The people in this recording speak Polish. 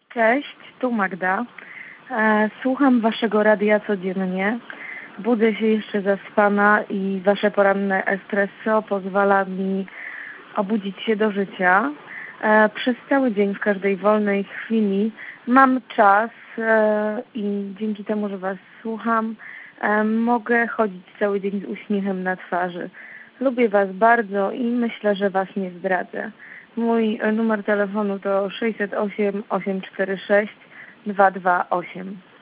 Cześć, tu Magda. Słucham waszego radia codziennie. Budzę się jeszcze zaspana i wasze poranne espresso pozwala mi obudzić się do życia. Przez cały dzień, w każdej wolnej chwili mam czas i dzięki temu, że was słucham, mogę chodzić cały dzień z uśmiechem na twarzy. Lubię was bardzo i myślę, że was nie zdradzę. Mój numer telefonu to 608 846 228.